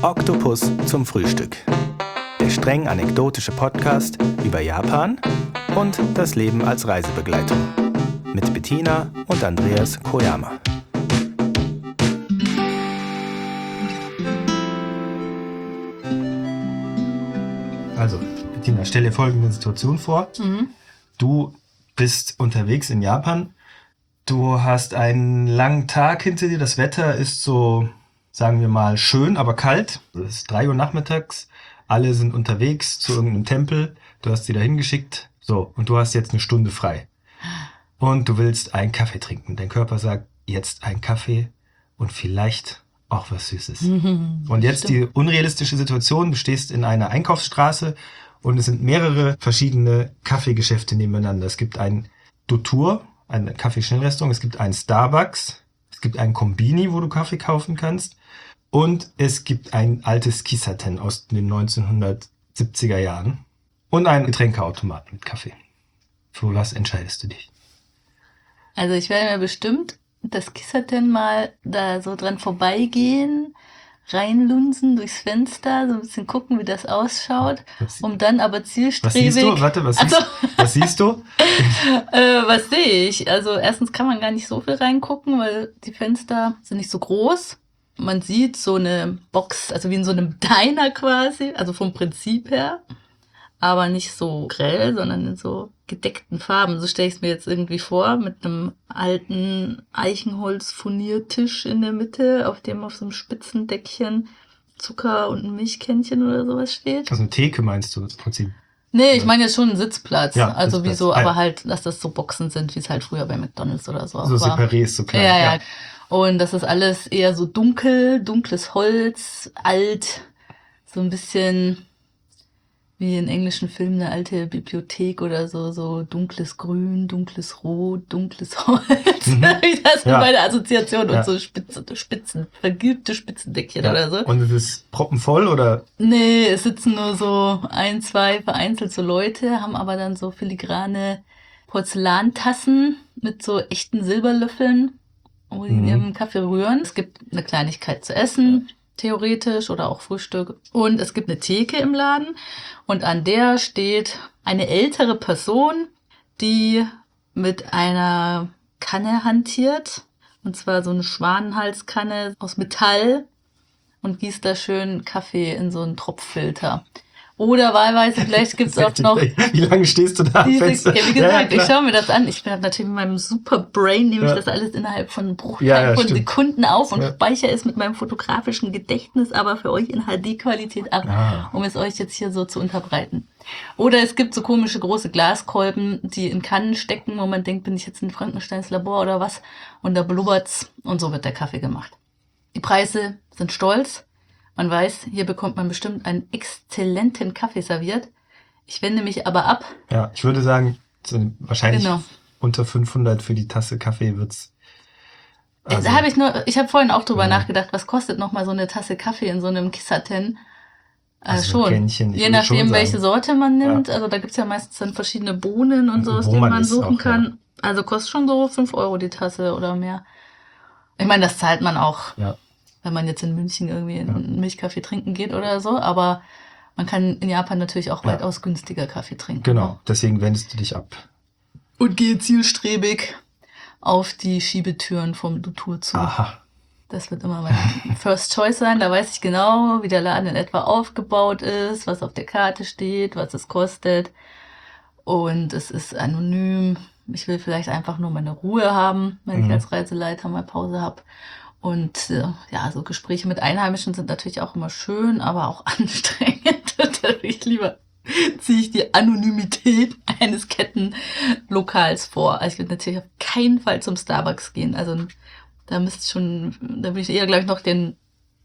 Oktopus zum Frühstück. Der streng anekdotische Podcast über Japan und das Leben als Reisebegleitung. Mit Bettina und Andreas Koyama. Also, Bettina, stell dir folgende Situation vor. Du bist unterwegs in Japan. Du hast einen langen Tag hinter dir. Das Wetter ist so, sagen wir mal, schön, aber kalt. Es ist 3 Uhr nachmittags. Alle sind unterwegs zu irgendeinem Tempel. Du hast sie dahin geschickt. So, und du hast jetzt eine Stunde frei. Und du willst einen Kaffee trinken. Dein Körper sagt, jetzt ein Kaffee und vielleicht auch was Süßes. Und jetzt die unrealistische Situation. Du stehst in einer Einkaufsstraße und es sind mehrere verschiedene Kaffeegeschäfte nebeneinander. Es gibt ein Dotur, eine Kaffeeschnellrestaurant. Es gibt einen Starbucks. Es gibt einen Konbini, wo du Kaffee kaufen kannst. Und es gibt ein altes Kisaten aus den 1970er Jahren. Und einen Getränkeautomaten mit Kaffee. Für was entscheidest du dich? Also ich werde mir bestimmt das Kisaten mal da so dran vorbeigehen, reinlunsen durchs Fenster, so ein bisschen gucken, wie das ausschaut, um dann aber zielstrebig... Was siehst du? Warte, was siehst du? Was sehe ich? Also erstens kann man gar nicht so viel reingucken, weil die Fenster sind nicht so groß. Man sieht so eine Box, also wie in so einem Diner quasi, also vom Prinzip her, aber nicht so grell, sondern in so gedeckten Farben. So stelle ich es mir jetzt irgendwie vor, mit einem alten Eichenholz-Furniertisch in der Mitte, auf dem auf so einem Spitzendeckchen Zucker und ein Milchkännchen oder sowas steht. Also eine Theke meinst du im Prinzip? Nee, ich meine jetzt schon einen Sitzplatz. Ja, also Sitzplatz. wie so, aber halt, dass das so Boxen sind, wie es halt früher bei McDonald's oder so So war. Separés, so klein. Ja. Und das ist alles eher so dunkles Holz, alt, so ein bisschen wie in englischen Filmen eine alte Bibliothek oder so dunkles Grün, dunkles Rot, dunkles Holz. Das sind meine Assoziationen und so vergilbte Spitzendeckchen oder so. Und es ist proppenvoll oder? Nee, es sitzen nur so 1, 2 vereinzelt so Leute, haben aber dann so filigrane Porzellantassen mit so echten Silberlöffeln, wo die in ihrem Kaffee rühren. Es gibt eine Kleinigkeit zu essen, theoretisch, oder auch Frühstück. Und es gibt eine Theke im Laden und an der steht eine ältere Person, die mit einer Kanne hantiert. Und zwar so eine Schwanenhalskanne aus Metall und gießt da schön Kaffee in so einen Tropffilter. Oder wahlweise, vielleicht gibt's auch noch... Wie lange stehst du da am Fenster? Ja, wie gesagt, ich schaue mir das an. Ich bin natürlich mit meinem super Brain, nehme ich das alles innerhalb von Bruchteilen von Sekunden auf und speichere es mit meinem fotografischen Gedächtnis, aber für euch in HD-Qualität ab, um es euch jetzt hier so zu unterbreiten. Oder es gibt so komische große Glaskolben, die in Kannen stecken, wo man denkt, bin ich jetzt in Frankensteins Labor oder was? Und da blubbert's und so wird der Kaffee gemacht. Die Preise sind stolz. Man weiß, hier bekommt man bestimmt einen exzellenten Kaffee serviert. Ich wende mich aber ab. Ja, ich würde sagen, wahrscheinlich unter 500 für die Tasse Kaffee wird's. Also, ich habe vorhin auch drüber nachgedacht, was kostet nochmal so eine Tasse Kaffee in so einem Kisaten? Schon. Kännchen, je nachdem, welche Sorte man nimmt. Ja. Also da gibt's ja meistens dann verschiedene Bohnen und so, aus denen man suchen kann. Ja. Also kostet schon so 5 Euro die Tasse oder mehr. Ich meine, das zahlt man auch. Ja. Wenn man jetzt in München irgendwie einen Milchkaffee trinken geht oder so. Aber man kann in Japan natürlich auch weitaus günstiger Kaffee trinken. Genau, deswegen wendest du dich ab. Und gehe zielstrebig auf die Schiebetüren vom Dotur zu. Aha. Das wird immer mein First Choice sein. Da weiß ich genau, wie der Laden in etwa aufgebaut ist, was auf der Karte steht, was es kostet. Und es ist anonym. Ich will vielleicht einfach nur meine Ruhe haben, wenn ich als Reiseleiter mal Pause habe. Und so Gespräche mit Einheimischen sind natürlich auch immer schön, aber auch anstrengend. Lieber ziehe ich die Anonymität eines Kettenlokals vor. Also ich würde natürlich auf keinen Fall zum Starbucks gehen. Also da würde ich eher gleich noch den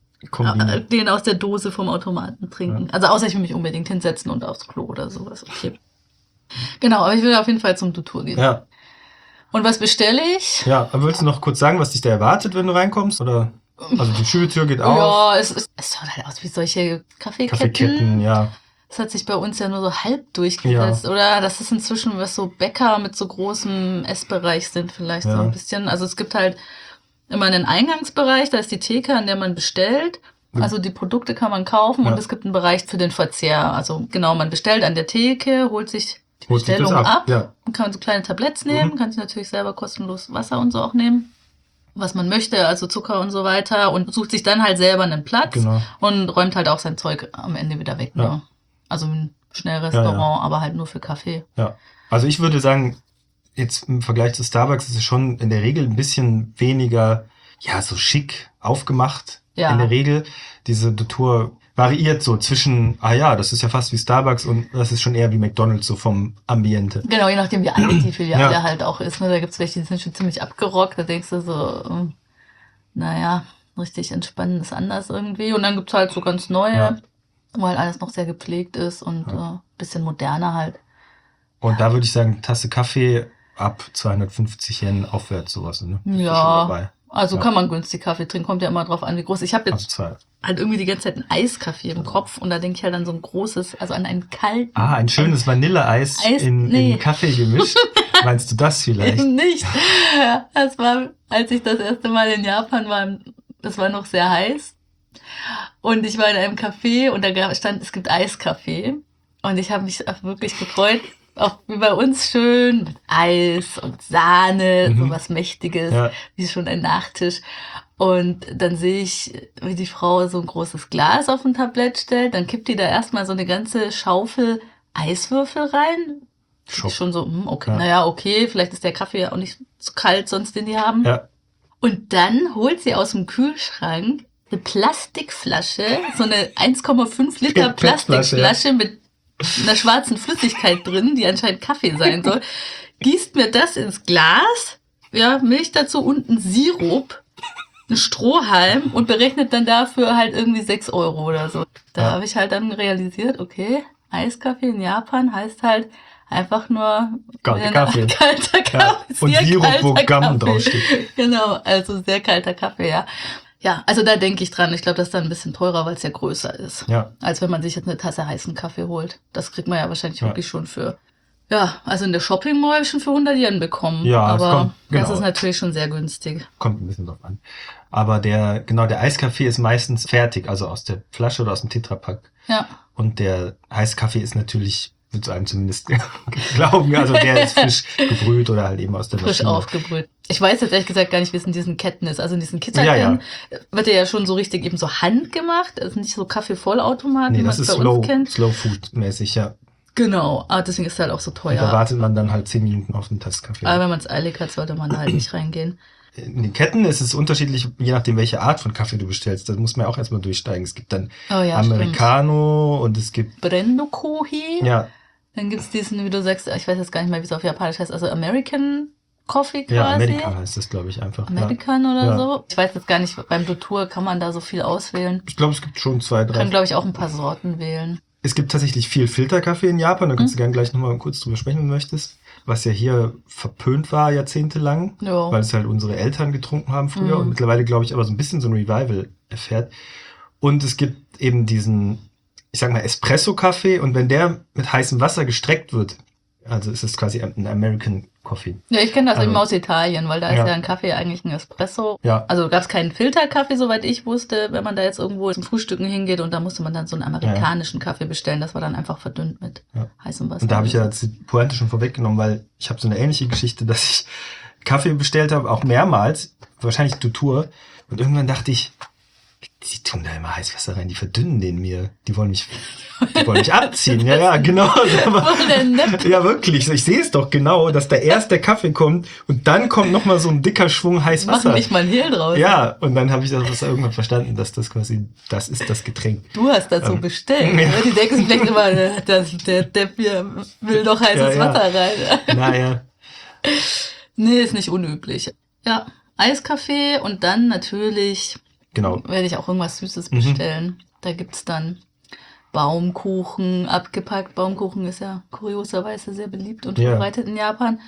aus der Dose vom Automaten trinken. Ja. Also außer ich will mich unbedingt hinsetzen und aufs Klo oder sowas. Okay. Genau, aber ich will auf jeden Fall zum Dotur gehen. Ja. Und was bestelle ich? Ja, aber willst du noch kurz sagen, was dich da erwartet, wenn du reinkommst? Oder? Also die Schiebetür geht auf. Ja, es schaut halt aus wie solche Kaffeeketten. Ja. Das hat sich bei uns ja nur so halb durchgesetzt. Ja. Oder das ist inzwischen, was so Bäcker mit so großem Essbereich sind vielleicht so ein bisschen. Also es gibt halt immer einen Eingangsbereich, da ist die Theke, an der man bestellt. Also die Produkte kann man kaufen und es gibt einen Bereich für den Verzehr. Also genau, man bestellt an der Theke, holt sich die Bestellung ab und kann so kleine Tabletts nehmen, kann sich natürlich selber kostenlos Wasser und so auch nehmen, was man möchte, also Zucker und so weiter, und sucht sich dann halt selber einen Platz und räumt halt auch sein Zeug am Ende wieder weg. Ne? Also ein Schnellrestaurant, aber halt nur für Kaffee. Ja, also ich würde sagen, jetzt im Vergleich zu Starbucks ist es schon in der Regel ein bisschen weniger, so schick aufgemacht. Ja. In der Regel. Diese Tour variiert so zwischen, das ist ja fast wie Starbucks und das ist schon eher wie McDonald's, so vom Ambiente. Genau, je nachdem, wie alt die Filiale halt auch ist. Ne? Da gibt's welche, die sind schon ziemlich abgerockt. Da denkst du so, richtig entspannen ist anders irgendwie. Und dann gibt's halt so ganz neue, wo halt alles noch sehr gepflegt ist und bisschen moderner halt. Und da würde ich sagen, Tasse Kaffee ab 250 Yen aufwärts, sowas. Ne? Ja, also kann man günstig Kaffee trinken, kommt ja immer drauf an, wie groß. Ich habe jetzt halt irgendwie die ganze Zeit ein Eiskaffee im Kopf und da denke ich halt an so ein großes, also an einen kalten. Ein schönes Vanilleeis in Kaffee gemischt. Meinst du das vielleicht? Nicht. Das war, als ich das erste Mal in Japan war, es war noch sehr heiß und ich war in einem Café und da stand, es gibt Eiskaffee und ich habe mich wirklich gefreut. Auch wie bei uns schön mit Eis und Sahne, so was Mächtiges, wie schon ein Nachtisch. Und dann sehe ich, wie die Frau so ein großes Glas auf ein Tablett stellt. Dann kippt die da erstmal so eine ganze Schaufel Eiswürfel rein. Schon so, okay, vielleicht ist der Kaffee ja auch nicht so kalt sonst, den die haben. Ja. Und dann holt sie aus dem Kühlschrank eine Plastikflasche, so eine 1,5 Liter Plastikflasche mit einer schwarzen Flüssigkeit drin, die anscheinend Kaffee sein soll, gießt mir das ins Glas, Milch dazu und einen Sirup, einen Strohhalm und berechnet dann dafür halt irgendwie 6 Euro oder so. Da habe ich halt dann realisiert, okay, Eiskaffee in Japan heißt halt einfach nur kalter Kaffee. Kalter Kaffee. Und Sirup, wo Gamm draufsteht. Genau, also sehr kalter Kaffee, Ja, also da denke ich dran. Ich glaube, das ist dann ein bisschen teurer, weil es ja größer ist. Ja. Als wenn man sich jetzt eine Tasse heißen Kaffee holt. Das kriegt man ja wahrscheinlich wirklich schon für, also in der Shopping Mall schon für 100 Yen bekommen. Ja, aber das ist natürlich schon sehr günstig. Kommt ein bisschen drauf an. Aber der Eiskaffee ist meistens fertig, also aus der Flasche oder aus dem Tetrapack. Ja. Und der Eiskaffee ist natürlich, würde ich einem zumindest glauben, also der ist frisch gebrüht oder halt eben aus der Maschine. Frisch aufgebrüht. Ich weiß jetzt ehrlich gesagt gar nicht, wie es in diesen Ketten ist. Also in diesen Kitaketten wird ja schon so richtig eben so handgemacht. Also nicht so Kaffee-Vollautomaten, wie man es bei uns kennt. Slow Food mäßig, ja. Genau, deswegen ist es halt auch so teuer. Und da wartet man dann halt 10 Minuten auf den Tasskaffee. Aber wenn man es eilig hat, sollte man da halt nicht reingehen. In den Ketten ist es unterschiedlich, je nachdem, welche Art von Kaffee du bestellst. Das muss man auch erstmal durchsteigen. Es gibt dann Americano und es gibt Brendo Kohi. Ja. Dann gibt's diesen, wie du sagst, ich weiß jetzt gar nicht mehr, wie es auf Japanisch heißt, also American Coffee quasi. Ja, American heißt das, glaube ich, einfach. American oder so. Ich weiß jetzt gar nicht, beim Doutour kann man da so viel auswählen. Ich glaube, es gibt schon 2, 3. Kann, glaube ich, auch ein paar Sorten wählen. Es gibt tatsächlich viel Filterkaffee in Japan, da kannst du gerne gleich nochmal kurz drüber sprechen, wenn du möchtest. Was ja hier verpönt war jahrzehntelang, weil es halt unsere Eltern getrunken haben früher und mittlerweile, glaube ich, aber so ein bisschen so ein Revival erfährt. Und es gibt eben diesen, ich sag mal, Espresso-Kaffee und wenn der mit heißem Wasser gestreckt wird, also ist es quasi ein American Coffee. Ja, ich kenne das eben aus Italien, weil da ist ja ein Kaffee eigentlich ein Espresso. Ja. Also gab es keinen Filterkaffee, soweit ich wusste, wenn man da jetzt irgendwo zum Frühstücken hingeht und da musste man dann so einen amerikanischen Kaffee bestellen. Das war dann einfach verdünnt mit heißem Wasser. Und da habe ich ja jetzt die Pointe schon vorweggenommen, weil ich habe so eine ähnliche Geschichte, dass ich Kaffee bestellt habe, auch mehrmals, wahrscheinlich Doutour. Und irgendwann dachte ich, die tun da immer Heißwasser rein, die verdünnen den mir. Die wollen mich abziehen. Ja, genau. Ja, wirklich. Ich sehe es doch genau, dass da erst der Kaffee kommt und dann kommt nochmal so ein dicker Schwung Heißwasser. Mach nicht mal ein Hehl draus. Ja, und dann habe ich das irgendwann verstanden, dass das quasi, das ist das Getränk. Du hast das so bestellt. Ja. Die denken sich vielleicht immer, der Depp hier will doch heißes Wasser rein. Naja. Nee, ist nicht unüblich. Ja, Eiskaffee und dann natürlich... Genau. Werde ich auch irgendwas Süßes bestellen. Da gibt's dann Baumkuchen, abgepackt. Baumkuchen ist ja kurioserweise sehr beliebt und verbreitet in Japan.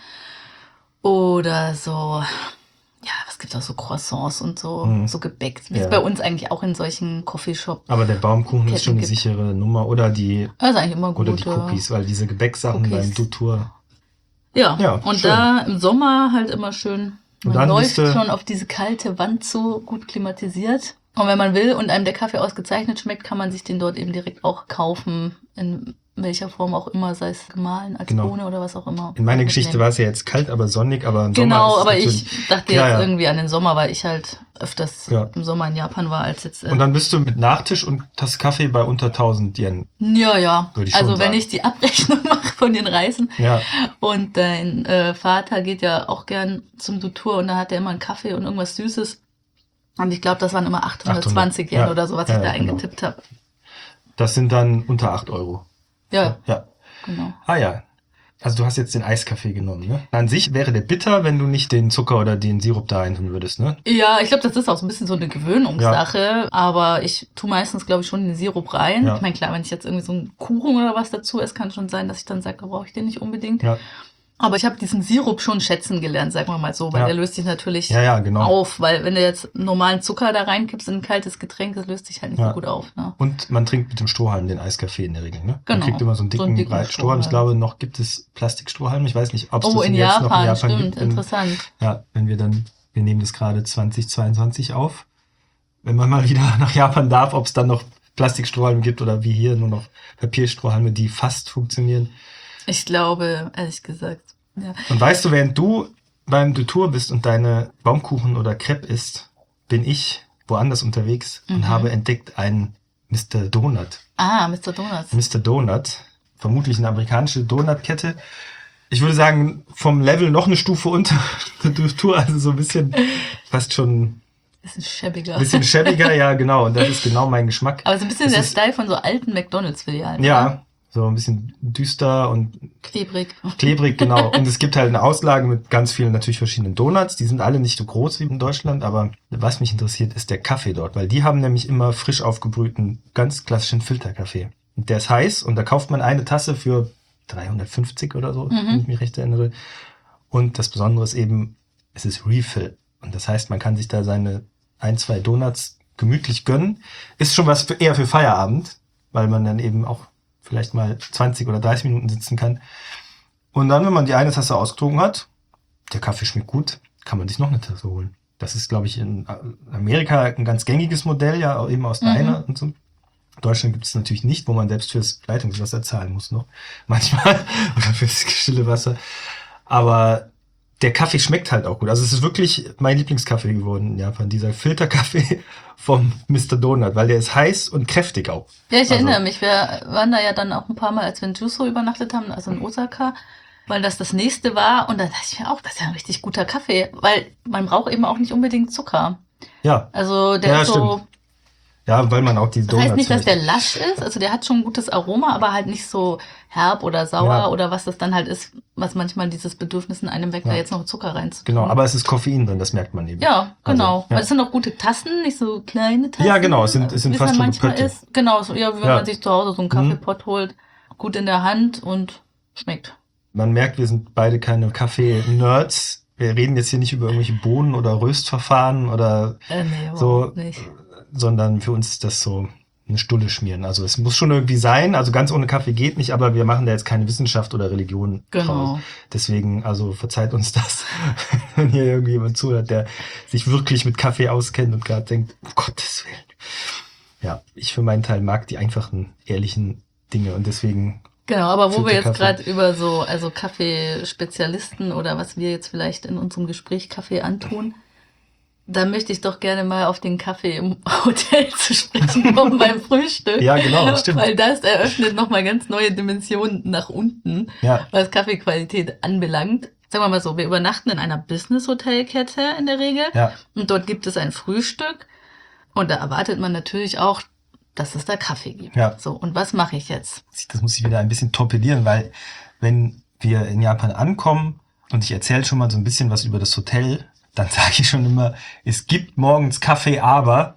Oder so, was gibt's auch so Croissants und so, so Gebäck. Wie es bei uns eigentlich auch in solchen Coffeeshops. Aber der Baumkuchen ist schon eine sichere Nummer. Oder die, das ist eigentlich immer gut, oder die Cookies, weil diese Gebäcksachen beim Doutour. Ja, und schön. Da im Sommer halt immer schön. Man läuft schon auf diese kalte Wand zu, gut klimatisiert. Und wenn man will und einem der Kaffee ausgezeichnet schmeckt, kann man sich den dort eben direkt auch kaufen, in welcher Form auch immer, sei es gemahlen, als Bohne oder was auch immer. In meiner Geschichte war es ja jetzt kalt, aber sonnig, aber im Sommer Genau, ist es aber natürlich, ich dachte jetzt irgendwie an den Sommer, weil ich halt öfters im Sommer in Japan war als jetzt. Und dann bist du mit Nachtisch und Tasse Kaffee bei unter 1000 Yen. Ja. Würde ich schon Also wenn sagen. ich die Abrechnung mache von den Reisen. Ja. Und dein Vater geht ja auch gern zum Dutur und da hat er immer einen Kaffee und irgendwas Süßes. Und ich glaube, das waren immer 820 Yen oder so, was ich da eingetippt habe. Das sind dann unter 8 Euro. Ja. Genau. Ah ja. Also du hast jetzt den Eiskaffee genommen, ne? An sich wäre der bitter, wenn du nicht den Zucker oder den Sirup da reintun würdest, ne? Ja, ich glaube, das ist auch so ein bisschen so eine Gewöhnungssache. Aber ich tue meistens, glaube ich, schon den Sirup rein. Ich meine, klar, wenn ich jetzt irgendwie so einen Kuchen oder was dazu esse, kann schon sein, dass ich dann sage, brauche ich den nicht unbedingt. Ja. Aber ich habe diesen Sirup schon schätzen gelernt, sagen wir mal so, weil der löst sich natürlich auf. Weil wenn du jetzt normalen Zucker da reinkippst in ein kaltes Getränk, das löst sich halt nicht so gut auf. Ne? Und man trinkt mit dem Strohhalm den Eiskaffee in der Regel, ne? Genau. Man kriegt immer so einen dicken breiten Strohhalm. Ich glaube, noch gibt es Plastikstrohhalme. Ich weiß nicht, ob es das in jetzt Japan, noch in Japan stimmt, gibt. Interessant. Ja, wir nehmen das gerade 2022 auf. Wenn man mal wieder nach Japan darf, ob es dann noch Plastikstrohhalme gibt oder wie hier nur noch Papierstrohhalme, die fast funktionieren. Ich glaube, ehrlich gesagt. Ja. Und weißt du, während du beim Dutur bist und deine Baumkuchen oder Crepe isst, bin ich woanders unterwegs und habe entdeckt einen Mr. Donut. Ah, Mr. Donut. Mr. Donut, vermutlich eine amerikanische Donutkette. Ich würde sagen, vom Level noch eine Stufe unter der Dutur, also so ein bisschen fast schon... Bisschen schäbiger, ja genau. Und das ist genau mein Geschmack. Aber so ein bisschen der Style von so alten McDonalds-Filialen. Ja, so ein bisschen düster und klebrig, genau. Und es gibt halt eine Auslage mit ganz vielen natürlich verschiedenen Donuts. Die sind alle nicht so groß wie in Deutschland, aber was mich interessiert, ist der Kaffee dort, weil die haben nämlich immer frisch aufgebrühten, ganz klassischen Filterkaffee. Und der ist heiß und da kauft man eine Tasse für 350 oder so, wenn ich mich recht erinnere. Und das Besondere ist eben, es ist Refill. Und das heißt, man kann sich da seine 1-2 Donuts gemütlich gönnen. Ist schon was eher für Feierabend, weil man dann eben auch vielleicht mal 20 oder 30 Minuten sitzen kann. Und dann, wenn man die eine Tasse ausgetrunken hat, der Kaffee schmeckt gut, kann man sich noch eine Tasse holen. Das ist, glaube ich, in Amerika ein ganz gängiges Modell, ja, eben aus Diner und so. In Deutschland gibt es natürlich nicht, wo man selbst fürs Leitungswasser zahlen muss noch. Manchmal. Oder fürs stille Wasser. Aber der Kaffee schmeckt halt auch gut. Also es ist wirklich mein Lieblingskaffee geworden in Japan, dieser Filterkaffee vom Mr. Donut, weil der ist heiß und kräftig auch. Ja, ich erinnere mich, wir waren da ja dann auch ein paar Mal, als wir in Juso übernachtet haben, also in Osaka, weil das nächste war und da dachte ich mir auch, das ist ja ein richtig guter Kaffee, weil man braucht eben auch nicht unbedingt Zucker. Ja. Also der ist so... Stimmt. Ja, weil man auch die Donuts... Das heißt nicht, dass der lasch ist, also der hat schon ein gutes Aroma, aber halt nicht so herb oder sauer oder was das dann halt ist, was manchmal dieses Bedürfnis in einem weckt, da jetzt noch Zucker reinzutun. Genau, aber es ist Koffein drin, das merkt man eben. Ja, genau. Also, es sind auch gute Tassen, nicht so kleine Tassen. Ja, genau, es sind fast schon Pötte. Genau, so, wie wenn man sich zu Hause so einen Kaffeepott holt, gut in der Hand und schmeckt. Man merkt, wir sind beide keine Kaffee-Nerds. Wir reden jetzt hier nicht über irgendwelche Bohnen oder Röstverfahren oder so, nicht. Sondern für uns ist das so eine Stulle schmieren. Also es muss schon irgendwie sein, also ganz ohne Kaffee geht nicht, aber wir machen da jetzt keine Wissenschaft oder Religion draus. Deswegen, also verzeiht uns das, wenn hier irgendwie jemand zuhört, der sich wirklich mit Kaffee auskennt und gerade denkt, um Gottes Willen. Ja, ich für meinen Teil mag die einfachen, ehrlichen Dinge und deswegen... Genau, aber wo wir jetzt gerade über also Kaffeespezialisten oder was wir jetzt vielleicht in unserem Gespräch Kaffee antun, da möchte ich doch gerne mal auf den Kaffee im Hotel zu sprechen kommen beim Frühstück. Ja, genau, stimmt. Weil das eröffnet nochmal ganz neue Dimensionen nach unten, was Kaffeequalität anbelangt. Sagen wir mal so, wir übernachten in einer Business-Hotelkette in der Regel und dort gibt es ein Frühstück und da erwartet man natürlich auch, dass es da Kaffee gibt. Ja. So, und was mache ich jetzt? Das muss ich wieder ein bisschen torpedieren, weil wenn wir in Japan ankommen und ich erzähle schon mal so ein bisschen was über das Hotel, dann sage ich schon immer, es gibt morgens Kaffee, aber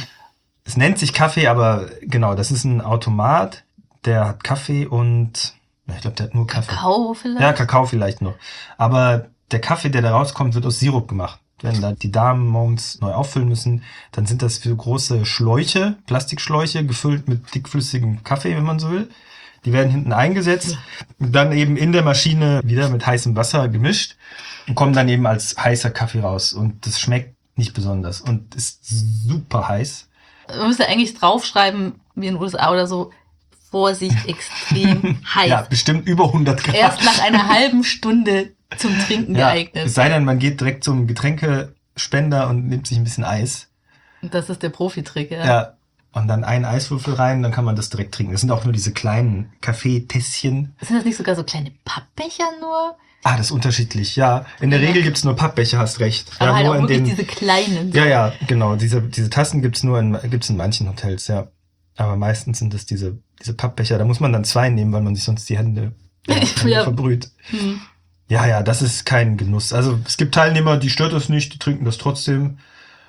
es nennt sich Kaffee, aber genau, das ist ein Automat, der hat Kaffee und ich glaube, der hat nur Kaffee. Kakao vielleicht? Ja, Kakao vielleicht noch. Aber der Kaffee, der da rauskommt, wird aus Sirup gemacht. Wenn da die Damen morgens neu auffüllen müssen, dann sind das für große Schläuche, Plastikschläuche, gefüllt mit dickflüssigem Kaffee, wenn man so will. Die werden hinten eingesetzt, dann eben in der Maschine wieder mit heißem Wasser gemischt und kommen dann eben als heißer Kaffee raus. Und das schmeckt nicht besonders und ist super heiß. Man müsste eigentlich draufschreiben, wie in den USA oder so, Vorsicht, extrem heiß. Ja, bestimmt über 100 Grad. Erst nach einer halben Stunde zum Trinken geeignet. Es sei denn, man geht direkt zum Getränkespender und nimmt sich ein bisschen Eis. Das ist der Profitrick, ja. Ja, und dann einen Eiswürfel rein, dann kann man das direkt trinken. Das sind auch nur diese kleinen Kaffeetässchen. Sind das nicht sogar so kleine Pappbecher nur? Ah, das ist unterschiedlich, ja. In der Regel gibt's nur Pappbecher, hast recht. Aber ja, halt nur auch in wirklich den, diese kleinen. ja, genau. Diese Tassen gibt's in manchen Hotels, ja. Aber meistens sind es diese Pappbecher. Da muss man dann 2 nehmen, weil man sich sonst die Hände verbrüht. Hm. Ja, das ist kein Genuss. Also es gibt Teilnehmer, die stört das nicht, die trinken das trotzdem.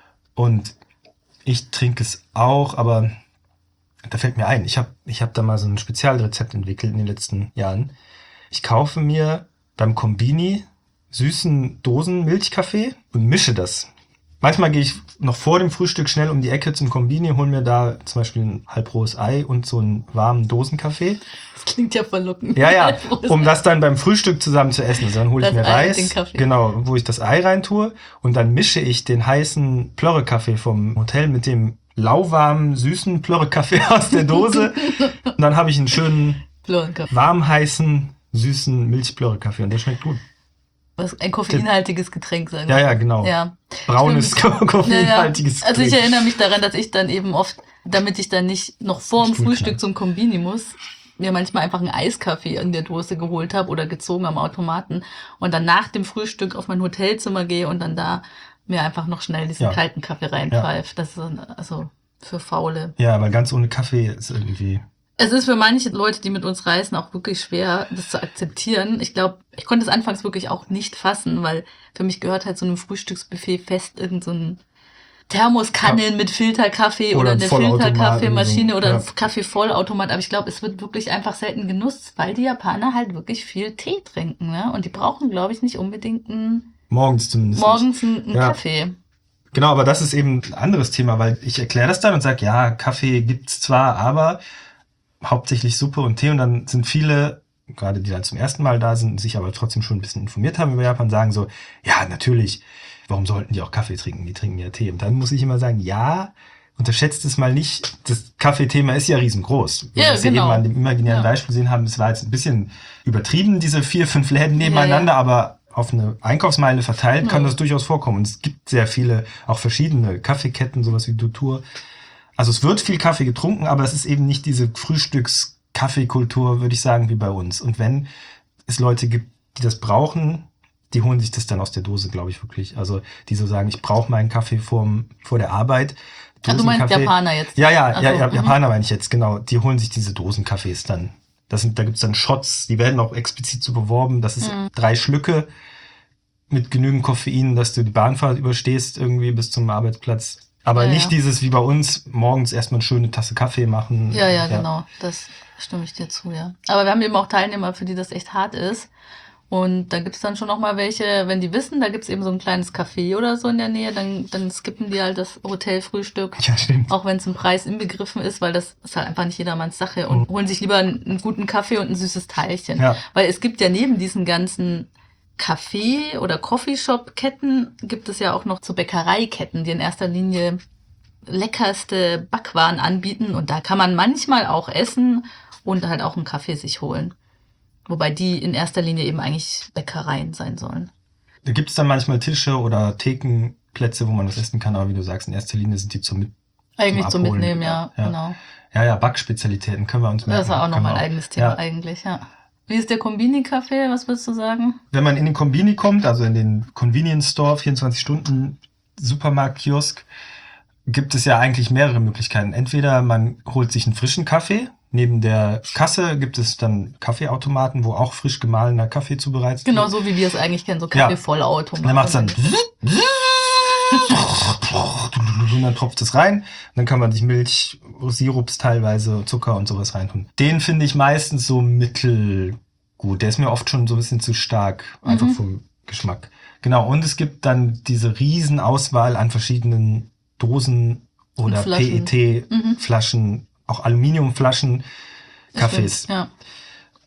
Und ich trinke es auch, aber da fällt mir ein, ich hab da mal so ein Spezialrezept entwickelt in den letzten Jahren. Ich kaufe mir beim Kombini süßen Dosen Milchkaffee und mische das. Manchmal gehe ich noch vor dem Frühstück schnell um die Ecke zum Kombini, hole mir da zum Beispiel ein halbrohes Ei und so einen warmen Dosenkaffee. Das klingt ja verlockend. Ja, um das dann beim Frühstück zusammen zu essen. Also dann hole ich mir Ei, Reis, den Kaffee. genau, wo ich das Ei reintue und dann mische ich den heißen Plörre-Kaffee vom Hotel mit dem lauwarmen, süßen Plörre-Kaffee aus der Dose. Und dann habe ich einen schönen, warm heißen, süßen Milch-Plörre-Kaffee und der schmeckt gut. Was ein koffeinhaltiges Getränk sein. Ja, genau. Ja. Braunes, koffeinhaltiges Also ich Getränk. erinnere mich daran, dass ich dann eben oft, damit ich dann nicht noch vor dem Frühstück zum Kombini muss, mir manchmal einfach einen Eiskaffee in der Dose geholt habe oder gezogen am Automaten und dann nach dem Frühstück auf mein Hotelzimmer gehe und dann da mir einfach noch schnell diesen kalten Kaffee reinpfeife. Das ist also für Faule. Ja, weil ganz ohne Kaffee ist irgendwie... Es ist für manche Leute, die mit uns reisen, auch wirklich schwer, das zu akzeptieren. Ich glaube, ich konnte es anfangs wirklich auch nicht fassen, weil für mich gehört halt so einem Frühstücksbuffet fest irgend so ein Thermoskannen mit Filterkaffee oder eine Filterkaffeemaschine oder ein Kaffeevollautomat. Aber ich glaube, es wird wirklich einfach selten genutzt, weil die Japaner halt wirklich viel Tee trinken, ne? Und die brauchen, glaube ich, nicht unbedingt morgens zumindest einen Kaffee. Genau, aber das ist eben ein anderes Thema, weil ich erkläre das dann und sage, ja, Kaffee gibt's zwar, aber hauptsächlich Suppe und Tee und dann sind viele, gerade die dann zum ersten Mal da sind, sich aber trotzdem schon ein bisschen informiert haben über Japan, sagen so, ja, natürlich, warum sollten die auch Kaffee trinken? Die trinken ja Tee. Und dann muss ich immer sagen, ja, unterschätzt es mal nicht, das Kaffeethema ist ja riesengroß. Wie wir es eben an dem imaginären Beispiel gesehen haben, es war jetzt ein bisschen übertrieben, diese 4, 5 Läden nebeneinander, aber auf eine Einkaufsmeile verteilt kann das durchaus vorkommen. Und es gibt sehr viele, auch verschiedene Kaffeeketten, sowas wie Dutour. Also es wird viel Kaffee getrunken, aber es ist eben nicht diese Frühstücks-Kaffeekultur, würde ich sagen, wie bei uns. Und wenn es Leute gibt, die das brauchen, die holen sich das dann aus der Dose, glaube ich, wirklich. Also die so sagen, ich brauche meinen Kaffee vor der Arbeit. Du meinst Japaner jetzt? Ja, Japaner meine ich jetzt, genau. Die holen sich diese Dosenkaffees dann. Da gibt's dann Shots, die werden auch explizit so beworben. Das ist 3 Schlücke mit genügend Koffein, dass du die Bahnfahrt überstehst irgendwie bis zum Arbeitsplatz. Aber nicht dieses wie bei uns, morgens erstmal eine schöne Tasse Kaffee machen. Ja, genau. Das stimme ich dir zu, ja. Aber wir haben eben auch Teilnehmer, für die das echt hart ist. Und da gibt's dann schon noch mal welche, wenn die wissen, da gibt's eben so ein kleines Café oder so in der Nähe, dann skippen die halt das Hotelfrühstück. Ja, stimmt. Auch wenn es im Preis inbegriffen ist, weil das ist halt einfach nicht jedermanns Sache. Und holen sich lieber einen guten Kaffee und ein süßes Teilchen. Ja. Weil es gibt ja neben diesen ganzen Café- oder Coffeeshop-Ketten gibt es ja auch noch so Bäckereiketten, die in erster Linie leckerste Backwaren anbieten. Und da kann man manchmal auch essen und halt auch einen Kaffee sich holen. Wobei die in erster Linie eben eigentlich Bäckereien sein sollen. Da gibt es dann manchmal Tische oder Thekenplätze, wo man das essen kann. Aber wie du sagst, in erster Linie sind die zum Mitnehmen, ja, genau. Ja, Backspezialitäten können wir uns merken. Das ist auch nochmal ein eigenes Thema eigentlich, ja. Wie ist der Kombini-Kaffee? Was würdest du sagen? Wenn man in den Kombini kommt, also in den Convenience Store, 24-Stunden-Supermarkt-Kiosk, gibt es ja eigentlich mehrere Möglichkeiten. Entweder man holt sich einen frischen Kaffee. Neben der Kasse gibt es dann Kaffeeautomaten, wo auch frisch gemahlener Kaffee zubereitet wird. Genau so, wie wir es eigentlich kennen, so Kaffeevollautomaten. Dann macht es dann und dann tropft es rein. Dann kann man sich Milch, Sirups teilweise, Zucker und sowas reintun. Den finde ich meistens so mittelgut. Der ist mir oft schon so ein bisschen zu stark, einfach vom Geschmack. Genau, und es gibt dann diese riesen Auswahl an verschiedenen Dosen oder PET-Flaschen, auch Aluminiumflaschen, Kaffees. Ja.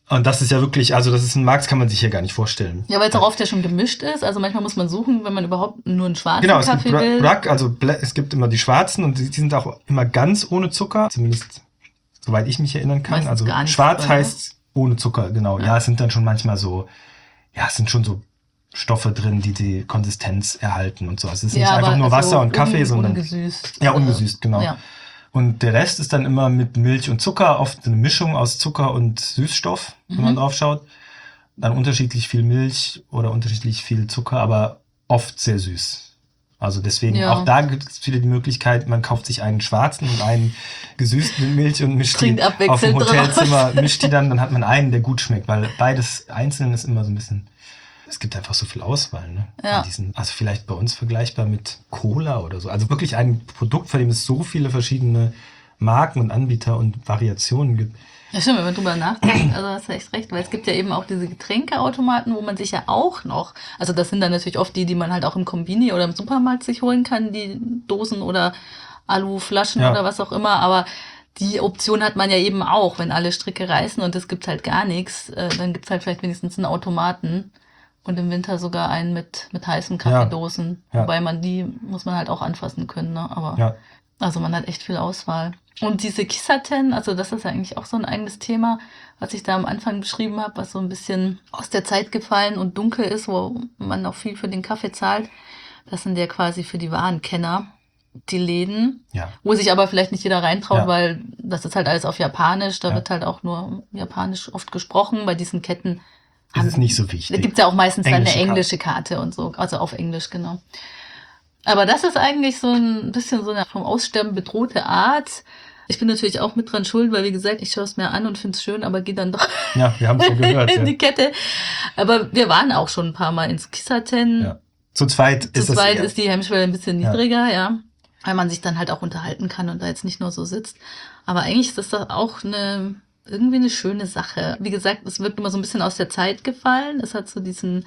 Und das ist ja wirklich, also das ist ein Markt, das kann man sich hier gar nicht vorstellen. Ja, weil es auch oft ja schon gemischt ist. Also manchmal muss man suchen, wenn man überhaupt nur einen schwarzen Genau, Kaffee es gibt will. Bragg, also es gibt immer die schwarzen und die sind auch immer ganz ohne Zucker. Zumindest, soweit ich mich erinnern kann. Meistens Also gar nicht schwarz Zucker, ne? heißt ohne Zucker, genau. Ja, es sind dann schon manchmal so, es sind schon so Stoffe drin, die die Konsistenz erhalten und so. Also es ist nicht einfach nur Wasser und Kaffee, sondern ungesüßt. Ja, ungesüßt, genau. Ja. Und der Rest ist dann immer mit Milch und Zucker, oft eine Mischung aus Zucker und Süßstoff, wenn man drauf schaut. Dann unterschiedlich viel Milch oder unterschiedlich viel Zucker, aber oft sehr süß. Also deswegen, auch da gibt es wieder die Möglichkeit, man kauft sich einen schwarzen und einen gesüßten mit Milch und mischt die auf dem Hotelzimmer, mischt die dann hat man einen, der gut schmeckt, weil beides einzeln ist immer so ein bisschen, es gibt einfach so viel Auswahl, ne? Ja. Also vielleicht bei uns vergleichbar mit Cola oder so. Also wirklich ein Produkt, von dem es so viele verschiedene Marken und Anbieter und Variationen gibt. Ja, stimmt, wenn man drüber nachdenkt, also hast du echt recht, weil es gibt ja eben auch diese Getränkeautomaten, wo man sich ja auch noch, also das sind dann natürlich oft die man halt auch im Kombini oder im Supermarkt sich holen kann, die Dosen oder Aluflaschen oder was auch immer, aber die Option hat man ja eben auch, wenn alle Stricke reißen und es gibt halt gar nichts, dann gibt's halt vielleicht wenigstens einen Automaten und im Winter sogar einen mit heißen Kaffeedosen, wobei die muss man halt auch anfassen können, ne? Aber also man hat echt viel Auswahl. Und diese Kissaten, also das ist ja eigentlich auch so ein eigenes Thema, was ich da am Anfang beschrieben habe, was so ein bisschen aus der Zeit gefallen und dunkel ist, wo man auch viel für den Kaffee zahlt. Das sind ja quasi für die wahren Kenner die Läden, wo sich aber vielleicht nicht jeder reintraut, weil das ist halt alles auf Japanisch, da wird halt auch nur Japanisch oft gesprochen. Bei diesen Ketten ist es nicht so wichtig. Da gibt's ja auch meistens dann eine englische Karte und so, also auf Englisch, genau. Aber das ist eigentlich so ein bisschen so eine vom Aussterben bedrohte Art. Ich bin natürlich auch mit dran schuld, weil wie gesagt, ich schaue es mir an und finde es schön, aber gehe dann doch wir haben es so gehört, in die Kette. Aber wir waren auch schon ein paar Mal ins Kissaten. Ja. Zu zweit ist die Hemmschwelle ein bisschen niedriger, weil man sich dann halt auch unterhalten kann und da jetzt nicht nur so sitzt. Aber eigentlich ist das doch auch irgendwie eine schöne Sache. Wie gesagt, es wird immer so ein bisschen aus der Zeit gefallen. Es hat so diesen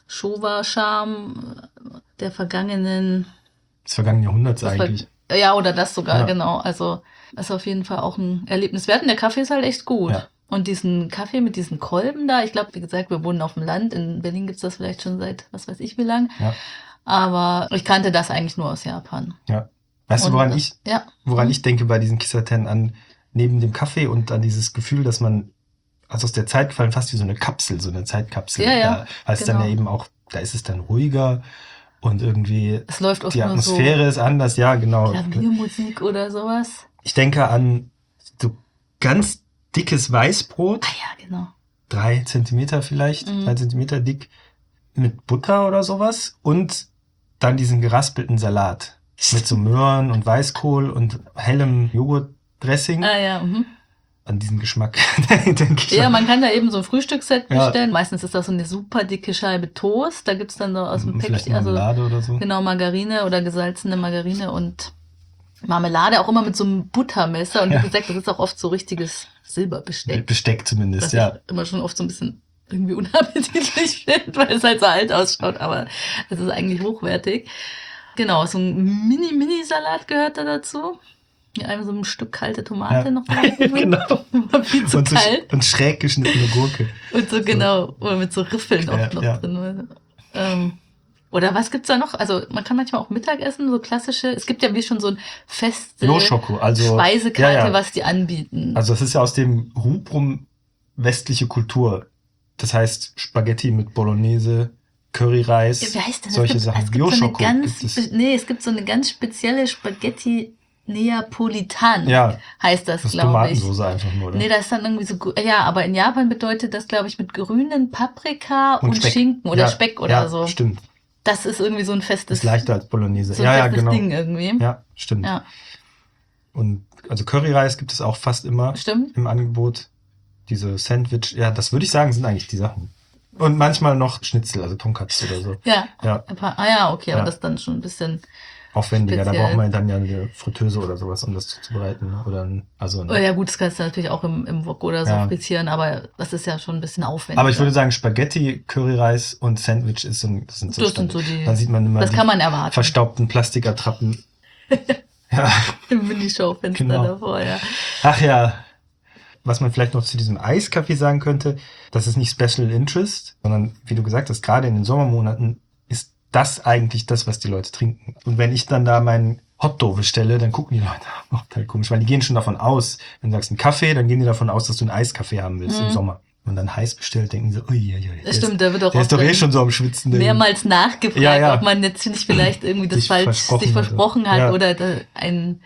Showa-Charme des vergangenen Jahrhunderts eigentlich. Ja, oder das sogar, genau. Also ist auf jeden Fall auch ein Erlebnis wert. Und der Kaffee ist halt echt gut. Ja. Und diesen Kaffee mit diesen Kolben da, ich glaube, wie gesagt, wir wohnen auf dem Land. In Berlin gibt's das vielleicht schon seit was weiß ich wie lang. Ja. Aber ich kannte das eigentlich nur aus Japan. Ja. Weißt du, woran ich denke bei diesen Kissaten an, neben dem Kaffee und an dieses Gefühl, dass man aus der Zeit gefallen, fast wie so eine Kapsel, so eine Zeitkapsel. Ja, weil es dann ja eben auch, da ist es dann ruhiger und irgendwie es läuft oft die Atmosphäre so ist anders, genau. Klaviermusik oder sowas. Ich denke an so ganz dickes Weißbrot. Genau. 3 Zentimeter vielleicht, 3 Zentimeter dick mit Butter oder sowas und dann diesen geraspelten Salat mit so Möhren und Weißkohl und hellem Joghurtdressing. An diesen Geschmack denke ich. Ja, man kann da eben so ein Frühstücksset bestellen. Meistens ist das so eine super dicke Scheibe Toast. Da gibt's dann so aus dem Päckchen, Marmelade oder so. Genau, Margarine oder gesalzene Margarine und Marmelade, auch immer mit so einem Buttermesser. Und wie gesagt, das ist auch oft so richtiges Silberbesteck. Besteck zumindest, was ich immer schon oft so ein bisschen irgendwie unappetitlich finde, weil es halt so alt ausschaut, aber es ist eigentlich hochwertig. Genau, so ein Mini-Salat gehört da dazu. Ja, einmal so ein Stück kalte Tomate noch rein. Genau. Viel zu kalt. Und schräg geschnittene Gurke. Und so, genau. Oder mit so Riffeln oft noch drin. Oder was gibt's da noch? Also man kann manchmal auch Mittagessen, so klassische. Es gibt ja wie schon so ein feste Speisekarte, was die anbieten. Also das ist ja aus dem Rubrum westliche Kultur. Das heißt Spaghetti mit Bolognese, Curryreis, wie heißt denn das? Solche Sachen. Bio-Schoko es gibt so eine ganz spezielle Spaghetti Neapolitan heißt das, glaube ich. Tomatensoße einfach nur, oder? Nee, das ist dann irgendwie so, aber in Japan bedeutet das, glaube ich, mit grünen Paprika und Schinken oder Speck oder so. Ja, stimmt. Das ist irgendwie so ein festes... Das ist leichter als Bolognese. So ein festes Ding irgendwie. Ja, stimmt. Ja. Und also Curryreis gibt es auch fast immer im Angebot. Diese Sandwich, das würde ich sagen, sind eigentlich die Sachen. Und manchmal noch Schnitzel, also Tonkatsu oder so. Ja. Okay, aber das ist dann schon ein bisschen... aufwendiger, speziell. Da braucht man dann ja eine Fritteuse oder sowas, um das zuzubereiten. Ja gut, das kannst du natürlich auch im Wok oder so frittieren, aber das ist ja schon ein bisschen aufwendiger. Aber ich würde sagen, Spaghetti, Curryreis und Sandwich das sind so die, dann sieht man immer kann man erwarten. Verstaubten Plastikertrappen. Im Minischaufenster davor, Ach ja. was man vielleicht noch zu diesem Eiskaffee sagen könnte, das ist nicht Special Interest, sondern wie du gesagt hast, gerade in den Sommermonaten ist das eigentlich das, was die Leute trinken. Und wenn ich dann da meinen Hotdog bestelle, dann gucken die Leute auch total komisch, weil die gehen schon davon aus, wenn du sagst einen Kaffee, dann gehen die davon aus, dass du einen Eiskaffee haben willst im Sommer. Und dann heiß bestellt, denken sie, uiuiui, Das stimmt, da wird auch der ist doch schon so am Schwitzen. Mehrmals nachgefragt, ob man jetzt nicht vielleicht irgendwie das sich falsch versprochen hat Ja. oder da ein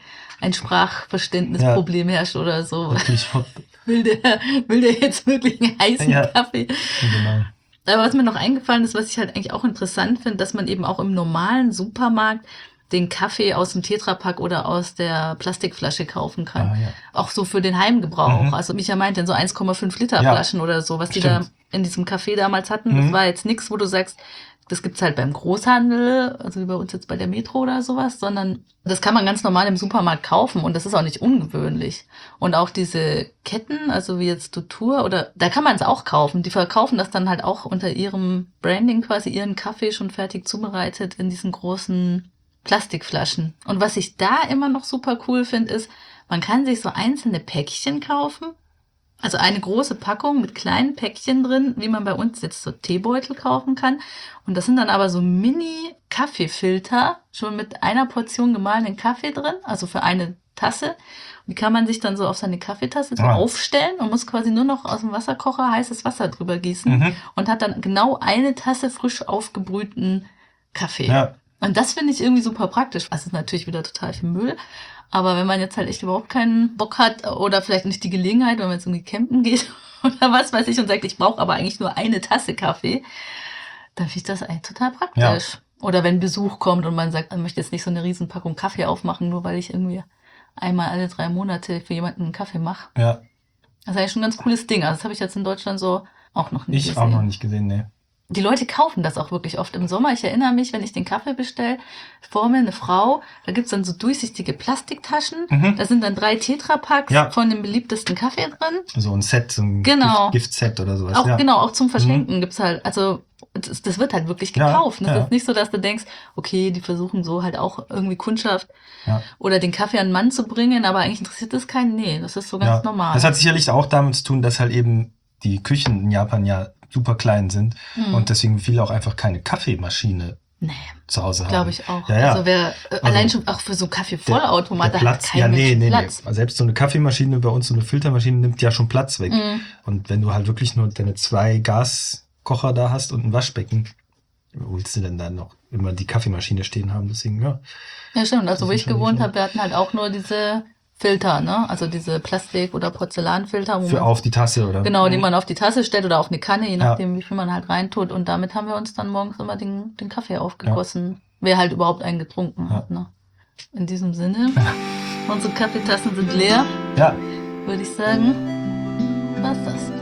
Sprachverständnisproblem herrscht oder so. Wirklich Will der jetzt wirklich einen heißen Kaffee? Genau. Aber was mir noch eingefallen ist, was ich halt eigentlich auch interessant finde, dass man eben auch im normalen Supermarkt den Kaffee aus dem Tetrapack oder aus der Plastikflasche kaufen kann. Ja. Auch so für den Heimgebrauch. Also Micha meinte, so 1,5 Liter Flaschen oder so, was die da in diesem Café damals hatten. Das war jetzt nichts, wo du sagst, das gibt's halt beim Großhandel, also wie bei uns jetzt bei der Metro oder sowas, sondern das kann man ganz normal im Supermarkt kaufen und das ist auch nicht ungewöhnlich. Und auch diese Ketten, also wie jetzt Dutour oder, da kann man es auch kaufen. Die verkaufen das dann halt auch unter ihrem Branding quasi, ihren Kaffee schon fertig zubereitet in diesen großen Plastikflaschen. Und was ich da immer noch super cool finde, ist, man kann sich so einzelne Päckchen kaufen. Also eine große Packung mit kleinen Päckchen drin, wie man bei uns jetzt so Teebeutel kaufen kann. Und das sind dann aber so Mini-Kaffeefilter, schon mit einer Portion gemahlenen Kaffee drin, also für eine Tasse. Und die kann man sich dann so auf seine Kaffeetasse so aufstellen und muss quasi nur noch aus dem Wasserkocher heißes Wasser drüber gießen und hat dann genau eine Tasse frisch aufgebrühten Kaffee. Ja. Und das finde ich irgendwie super praktisch. Das ist natürlich wieder total viel Müll. Aber wenn man jetzt halt echt überhaupt keinen Bock hat oder vielleicht nicht die Gelegenheit, wenn man jetzt irgendwie campen geht oder was weiß ich und sagt, ich brauche aber eigentlich nur eine Tasse Kaffee, dann finde ich das eigentlich total praktisch. Ja. Oder wenn Besuch kommt und man sagt, man möchte jetzt nicht so eine Riesenpackung Kaffee aufmachen, nur weil ich irgendwie einmal alle 3 Monate für jemanden einen Kaffee mache. Ja. Das ist eigentlich schon ein ganz cooles Ding. Also das habe ich jetzt in Deutschland so auch noch nicht gesehen. Ich auch noch nicht gesehen, ne. Die Leute kaufen das auch wirklich oft im Sommer. Ich erinnere mich, wenn ich den Kaffee bestelle, vor mir eine Frau, da gibt's dann so durchsichtige Plastiktaschen. Da sind dann 3 Tetrapacks von dem beliebtesten Kaffee drin. So ein Set, so ein Giftset oder sowas. Auch, Genau, auch zum Verschenken gibt's halt, also das wird halt wirklich gekauft. Das ist nicht so, dass du denkst, okay, die versuchen so halt auch irgendwie Kundschaft oder den Kaffee an den Mann zu bringen, aber eigentlich interessiert das keinen. Nee, das ist so ganz normal. Das hat sicherlich auch damit zu tun, dass halt eben die Küchen in Japan super klein sind und deswegen viele auch einfach keine Kaffeemaschine zu Hause haben. Glaube ich auch. Ja. Also allein schon auch für so Kaffeevollautomat, da hat kein Mensch Platz. Nee. Selbst so eine Kaffeemaschine bei uns, so eine Filtermaschine nimmt ja schon Platz weg. Und wenn du halt wirklich nur deine 2 Gaskocher da hast und ein Waschbecken, wo willst du denn dann noch immer die Kaffeemaschine stehen haben? Deswegen, Ja, stimmt. Also wo ich gewohnt habe, wir hatten halt auch nur diese Filter, ne? Also diese Plastik- oder Porzellanfilter. Für auf die Tasse, oder? Genau, die man auf die Tasse stellt oder auf eine Kanne, je nachdem, wie viel man halt reintut. Und damit haben wir uns dann morgens immer den Kaffee aufgegossen. Wer halt überhaupt einen getrunken hat, ne? In diesem Sinne, unsere Kaffeetassen sind leer. Ja. Würde ich sagen, war's das.